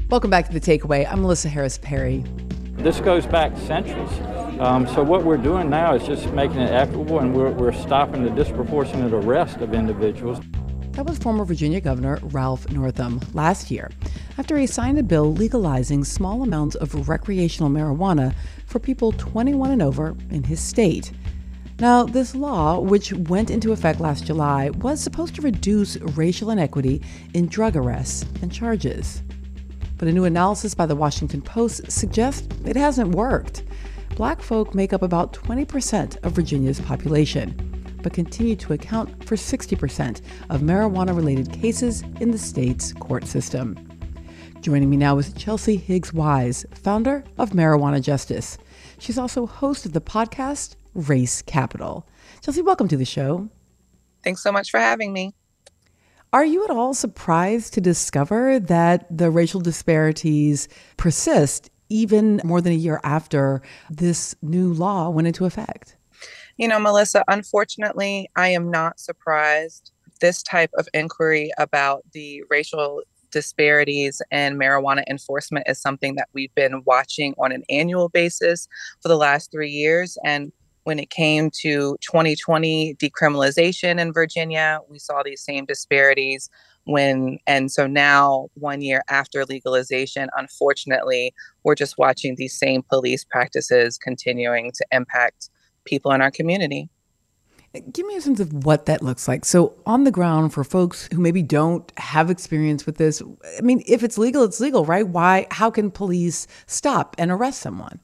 Welcome back to The Takeaway. I'm Melissa Harris Perry. This goes back centuries. So what we're doing now is just making it equitable, and we're stopping the disproportionate arrest of individuals. That was former Virginia Governor Ralph Northam last year after he signed a bill legalizing small amounts of recreational marijuana for people 21 and over in his state. Now, this law, which went into effect last July, was supposed to reduce racial inequity in drug arrests and charges. But a new analysis by the Washington Post suggests it hasn't worked. Black folk make up about 20% of Virginia's population, but continue to account for 60% of marijuana-related cases in the state's court system. Joining me now is Chelsea Higgs Wise, founder of Marijuana Justice. She's also host of the podcast Race Capital. Chelsea, welcome to the show. Thanks so much for having me. Are you at all surprised to discover that the racial disparities persist even more than a year after this new law went into effect? You know, Melissa, unfortunately, I am not surprised. This type of inquiry about the racial disparities in marijuana enforcement is something that we've been watching on an annual basis for the last 3 years. And when it came to 2020 decriminalization in Virginia, we saw these same disparities and so now 1 year after legalization, unfortunately, we're just watching these same police practices continuing to impact people in our community. Give me a sense of what that looks like. So on the ground, for folks who maybe don't have experience with this, I mean, if it's legal, it's legal, right? How can police stop and arrest someone?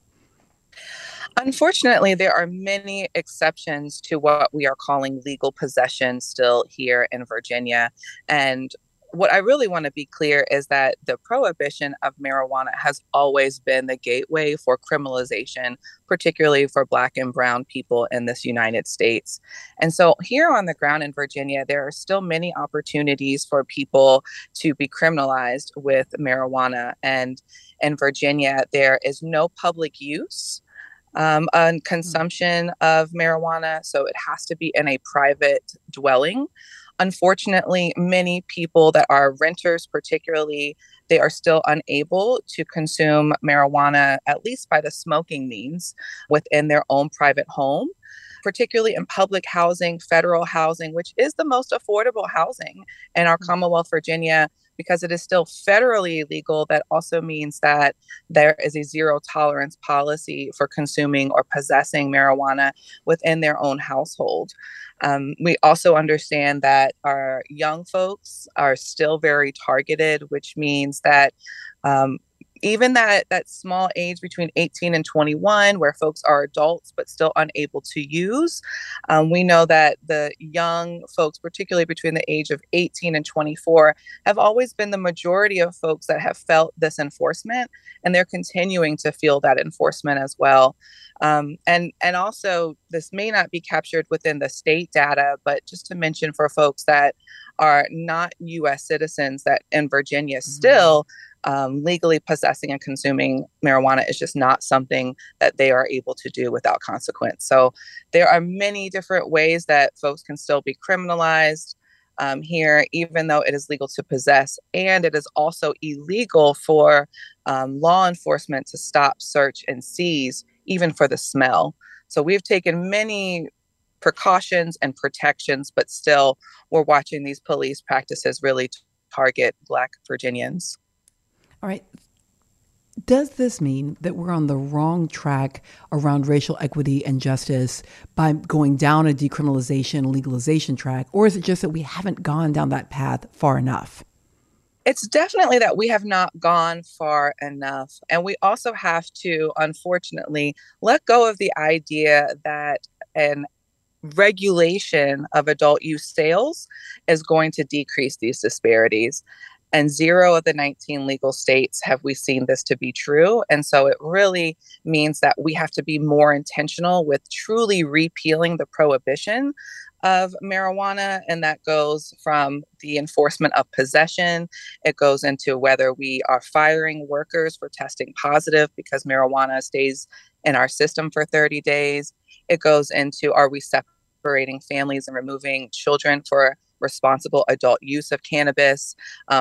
Unfortunately, there are many exceptions to what we are calling legal possession still here in Virginia. And what I really want to be clear is that the prohibition of marijuana has always been the gateway for criminalization, particularly for Black and Brown people in this United States. And so here on the ground in Virginia, there are still many opportunities for people to be criminalized with marijuana. And in Virginia, there is no public use on consumption of marijuana. So it has to be in a private dwelling. Unfortunately, many people that are renters, particularly, they are still unable to consume marijuana, at least by the smoking means, within their own private home, particularly in public housing, federal housing, which is the most affordable housing in our Commonwealth, Virginia. Because it is still federally legal, that also means that there is a zero tolerance policy for consuming or possessing marijuana within their own household. We also understand that our young folks are still very targeted, which means that even that small age between 18 and 21, where folks are adults but still unable to use, we know that the young folks, particularly between the age of 18 and 24, have always been the majority of folks that have felt this enforcement, and they're continuing to feel that enforcement as well. And also, this may not be captured within the state data, but just to mention for folks that are not U.S. citizens, that in Virginia still, legally possessing and consuming marijuana is just not something that they are able to do without consequence. So there are many different ways that folks can still be criminalized here, even though it is legal to possess. And it is also illegal for law enforcement to stop, search, and seize, even for the smell. So we've taken many precautions and protections, but still we're watching these police practices really target Black Virginians. All right. Does this mean that we're on the wrong track around racial equity and justice by going down a decriminalization, legalization track? Or is it just that we haven't gone down that path far enough? It's definitely that we have not gone far enough. And we also have to, unfortunately, let go of the idea that an regulation of adult use sales is going to decrease these disparities. And 0 of the 19 legal states have we seen this to be true. And so it really means that we have to be more intentional with truly repealing the prohibition of marijuana. And that goes from the enforcement of possession. It goes into whether we are firing workers for testing positive because marijuana stays in our system for 30 days. It goes into, are we separating families and removing children for responsible adult use of cannabis.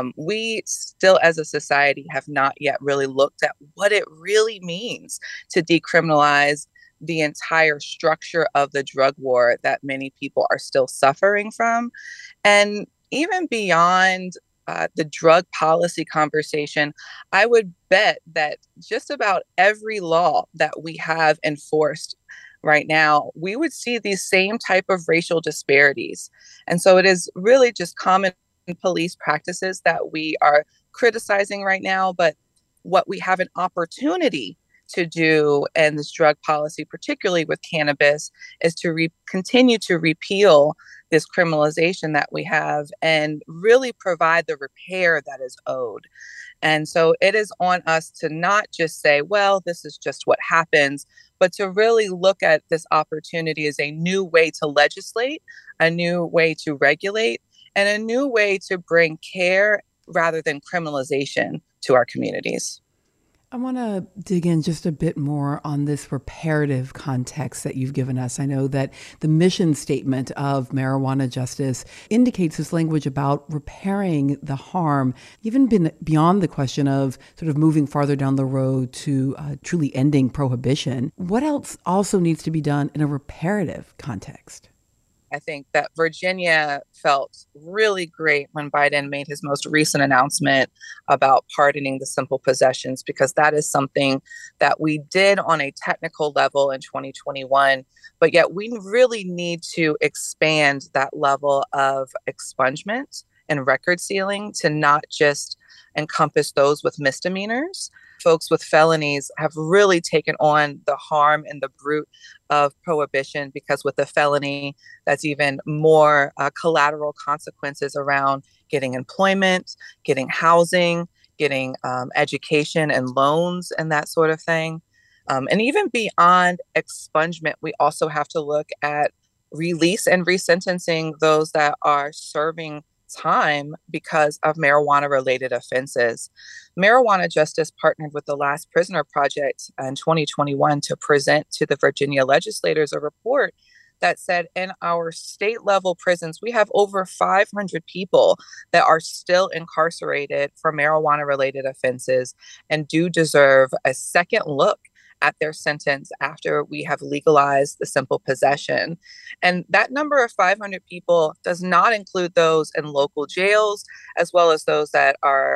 We still, as a society, have not yet really looked at what it really means to decriminalize the entire structure of the drug war that many people are still suffering from. And even beyond the drug policy conversation, I would bet that just about every law that we have enforced right now, we would see these same type of racial disparities. And so it is really just common police practices that we are criticizing right now. But what we have an opportunity to do in this drug policy, particularly with cannabis, is to continue to repeal this criminalization that we have and really provide the repair that is owed. And so it is on us to not just say, well, this is just what happens, but to really look at this opportunity as a new way to legislate, a new way to regulate, and a new way to bring care rather than criminalization to our communities. I want to dig in just a bit more on this reparative context that you've given us. I know that the mission statement of Marijuana Justice indicates this language about repairing the harm, even beyond the question of sort of moving farther down the road to truly ending prohibition. What else also needs to be done in a reparative context? I think that Virginia felt really great when Biden made his most recent announcement about pardoning the simple possessions, because that is something that we did on a technical level in 2021, but yet we really need to expand that level of expungement and record sealing to not just encompass those with misdemeanors. Folks with felonies have really taken on the harm and the brunt of prohibition, because with a felony, that's even more collateral consequences around getting employment, getting housing, getting education and loans and that sort of thing. And even beyond expungement, we also have to look at release and resentencing those that are serving time because of marijuana-related offenses. Marijuana Justice partnered with the Last Prisoner Project in 2021 to present to the Virginia legislators a report that said in our state-level prisons, we have over 500 people that are still incarcerated for marijuana-related offenses and do deserve a second look at their sentence after we have legalized the simple possession. And that number of 500 people does not include those in local jails, as well as those that are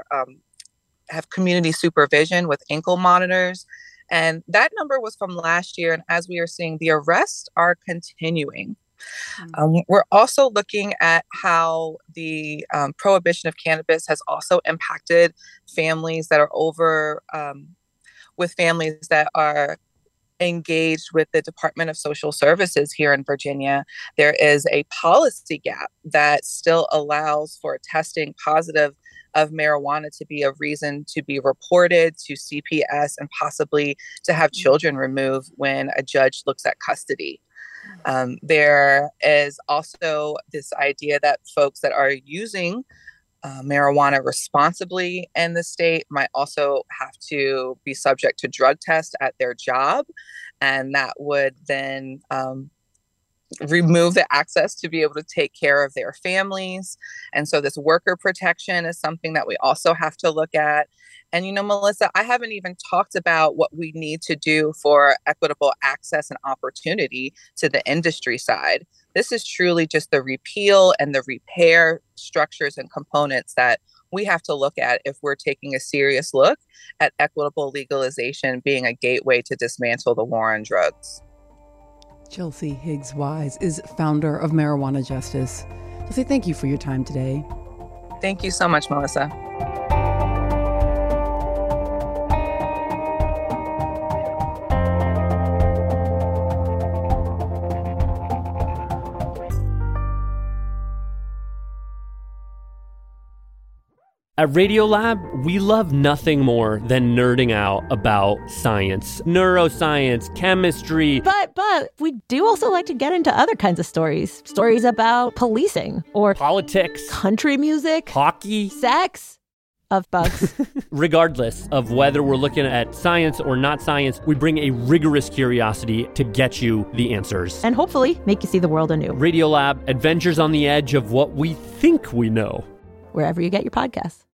have community supervision with ankle monitors. And that number was from last year. And as we are seeing, the arrests are continuing. We're also looking at how the prohibition of cannabis has also impacted families that are with families that are engaged with the Department of Social Services here in Virginia. There is a policy gap that still allows for testing positive of marijuana to be a reason to be reported to CPS and possibly to have children removed when a judge looks at custody. There is also this idea that folks that are using marijuana responsibly in the state might also have to be subject to drug tests at their job. And that would then remove the access to be able to take care of their families. And so this worker protection is something that we also have to look at. And, you know, Melissa, I haven't even talked about what we need to do for equitable access and opportunity to the industry side. This is truly just the repeal and the repair structures and components that we have to look at if we're taking a serious look at equitable legalization being a gateway to dismantle the war on drugs. Chelsea Higgs Wise is founder of Marijuana Justice. Chelsea, thank you for your time today. Thank you so much, Melissa. At Radiolab, we love nothing more than nerding out about science, neuroscience, chemistry. But we do also like to get into other kinds of stories. Stories about policing or politics, country music, hockey, sex, of bugs. Regardless of whether we're looking at science or not science, we bring a rigorous curiosity to get you the answers. And hopefully make you see the world anew. Radiolab, adventures on the edge of what we think we know. Wherever you get your podcasts.